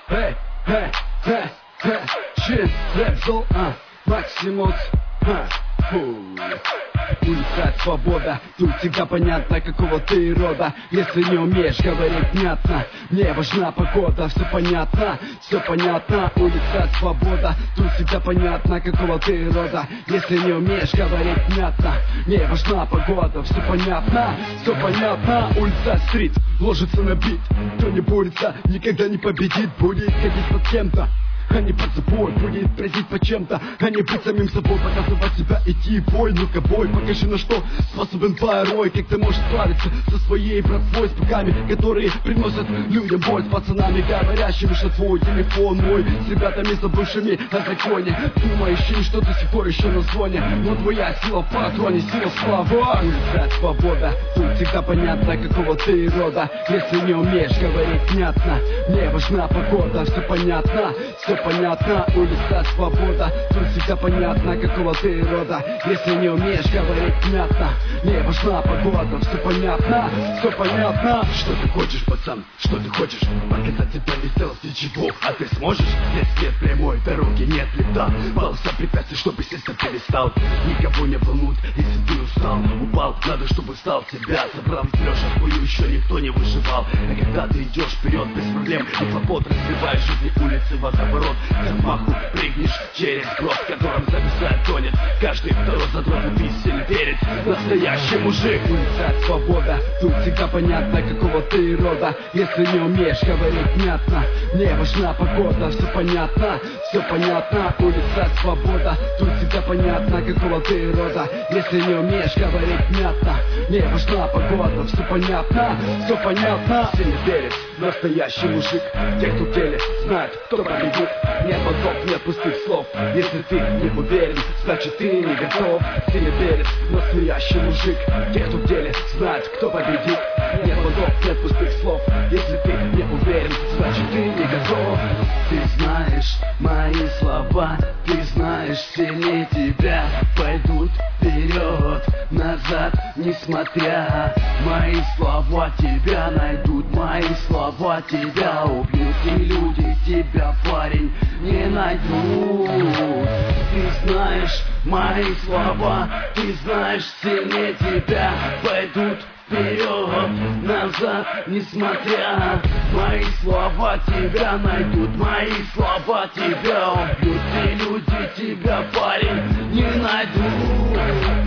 Эй, эй, эй, эй, чин, рэп, зол, Максимус, фу. Улица свобода, тут всегда понятно, какого ты рода. Если не умеешь говорить внятно, мне важна погода. Все понятно, улица свобода, тут всегда понятно, какого ты рода. Если не умеешь говорить внятно, мне важна погода. Все понятно, улица стрит, ложится на бит. Кто не борется, никогда не победит. Будет ходить под кем-то, а не под собой, будет просить по чем-то, а не быть самим собой, показывать себя, идти в бой. Ну-ка, бой, покажи, на что способен порой. Как ты можешь справиться со своей братвой, с быками, которые приносят людям боль, с пацанами, говорящими, что твой телефон мой, с ребятами, забывшими о законе, думающими, что до сих пор еще на зоне. Но твоя сила в патроне, сила слова. Улица свобода, тут всегда понятно, какого ты рода. Если не умеешь говорить внятно, мне важна погода. Все понятно, улица свобода, тут всегда понятно, какого ты рода. Если не умеешь говорить внятно, мне важна погода. Все понятно, что ты хочешь, пацан, что ты хочешь? Показать себя не сделать ничего, а ты сможешь? Здесь нет прямой дороги, нет лифта, полоса препятствий, чтобы сесть перестал. Никого не волнует, если ты устал, упал, надо, чтобы встал в себя, собрал вперед, а бою еще никто не выживал. А когда ты идешь вперед без проблем и хлопот, разбиваешь жизни улицы водоворот. С маху прыгнешь через брод, в котором зависает, тонет каждый второй задрот. Писель верит, настоящий мужик. Улица свобода, тут всегда понятно, какого ты рода. Если не умеешь говорить внятно, мне важна погода. Все понятно, улица свобода, тут всегда понятно, какого ты рода. Если не умеешь говорить внятно, мне важна погода. Все понятно, сильный верит, настоящий мужик. Те, кто в деле, знают, кто победит. Нет подвох, нет пустых слов. Если ты не уверен, значит ты не готов. Сильный верит, настоящий мужик. Те, кто в деле, знают, кто победит. Нет подвох, нет пустых слов. Если ты не уверен, значит ты не готов. Ты знаешь мои слова, ты знаешь, сильнее тебя пойдут вперед, назад несмотря. Мои слова тебя найдут, мои слова тебя убьют, и люди тебя, парень, не найдут. Ты знаешь мои слова, ты знаешь, сильнее тебя пойдут вперед, назад несмотря. Мои слова тебя найдут, мои слова тебя убьют, и люди тебя, парень, не найдут.